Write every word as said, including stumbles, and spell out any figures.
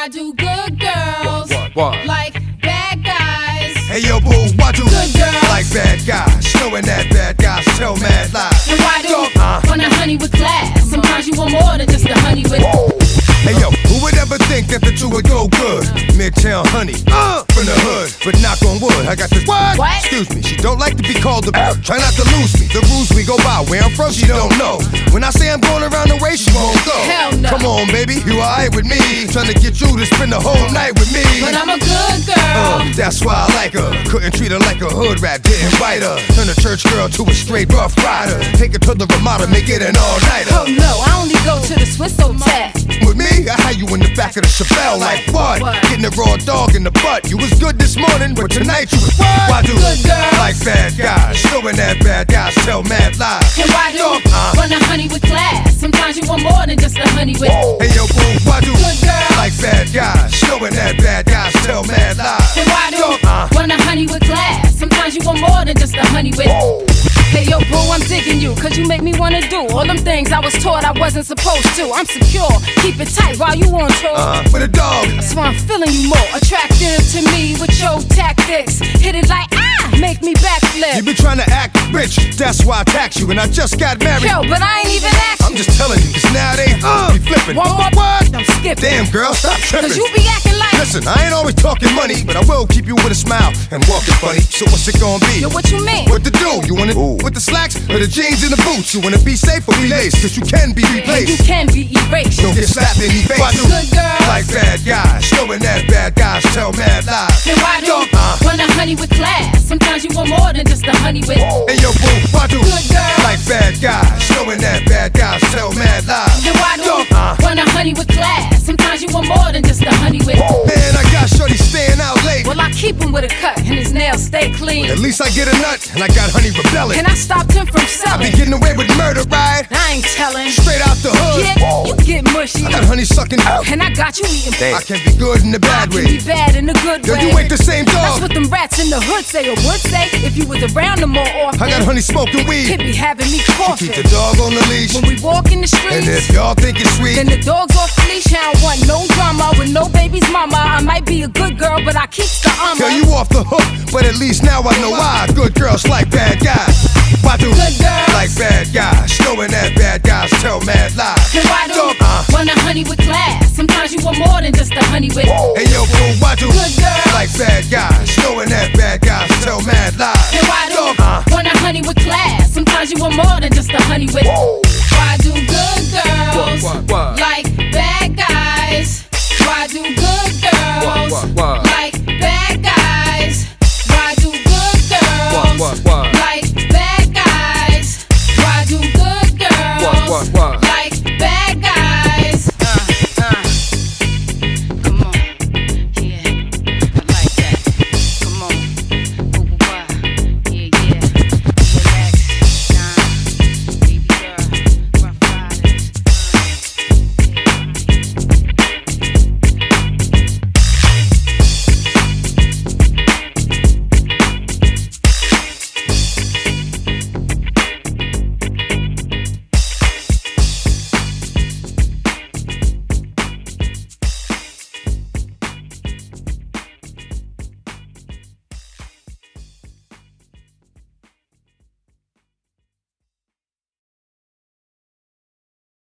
Why do good girls What, what, what? like bad guys? Hey yo, boo, why do Good girls like bad guys? Showing that bad guys tell mad lies. And why do Go, uh. want a honey with class? Sometimes you want more than just a honey with. Hey yo, who would ever think that the two would go good? Midtown honey, uh, from the hood. But knock on wood, I got this. What? What? Excuse me, she don't like to be called the. Try not to lose me. The rules we go by, where I'm from, she don't know. When I say I'm going around the way, she won't go. Hell no. Come on, baby, you alright with me? Trying to get you to spend the whole night with me. But I'm a good girl. Uh, that's why I like her. Couldn't treat her like a hood rat, didn't bite her. Turn a church girl to a straight rough rider. Take her to the Ramada, make it an all-nighter. Oh no, I only go to the Swiss Hotel. With me, I had you in the back of the Chevelle. Like what? What? Getting a raw dog in the butt. You was good this morning, but tonight you was what? Why do Good girls like bad guys? Showing that bad guys tell mad lies. And why do Uh. want a honey with class? Sometimes you want more than just a honey with. Hey yo, boo, why do Good girls like bad guys? Showing that bad guys tell mad lies. And why do Uh. want a honey with class? Sometimes you want more than just a honey with. Hey yo, boo, I'm digging you, cause you make me wanna do all them things I was taught I wasn't supposed to. I'm secure, keep it tight while you on tour. Uh, with a dog. That's why I'm feeling you more attractive to me with your tactics. Hit it like ah, make me You backflip. been trying to act rich, that's why I tax you, and I just got married. Yo, but I ain't even I'm asking. just telling you, cause now they uh, be flipping. One more What? I'm skipping. Damn, girl, stop tripping. Cause you be acting like. Listen, I ain't always talking money, but I will keep you with a smile and walking funny. So what's it gonna be? Yo, what you mean? What to do? You wanna with the slacks or the jeans and the boots? You wanna be safe or be laced? Cause you can be And you replaced. can be erased. Don't get slapped in the face. Why do good girls like bad guys? Showing that bad guys tell mad lies. And why do Uh. want a honey with class? Sometimes you want more than just a honey with. Hey yo, boo, why do Good girls like bad guys? Showing that bad guys tell mad lies. And why do Uh. want a honey with class? Sometimes you want more than just a honey with. Man, I got shorty staying out late. Well, I keep him with a cut and his nails stay clean. At least I get a nut, and I got honey rebelling. Can I stop him from I be selling? getting away with murder, right? I ain't telling. Straight out the hood. Yeah, you get mushy. I got honey sucking out. And I got you eating. I can be good in the I bad can be way. bad in a good Yo, way. you ain't the same That's dog. what them rats in the hood say or would say if you was around them more often. I got honey smoking He'd weed. be having me coughing. Keep the dog on the leash. When we walk in the And if streets, y'all think it's sweet, then the dog's off the leash. I don't want no drama with no baby's mama. I might be a good girl, but I keep the girl, armor. you off the hook. But at least now I know why good girls like bad guys. Why do Good girls like bad guys? Showing that bad guys tell mad lies. And why do Uh. want a honey with class? Sometimes you want more than just a honey with. Hey yo, boo, why do Good girls like bad guys? Showing that bad guys tell mad lies. And why do Uh. want a honey with class? Sometimes you want more than just a honey with. Why do good girls What, what, what? like bad guys?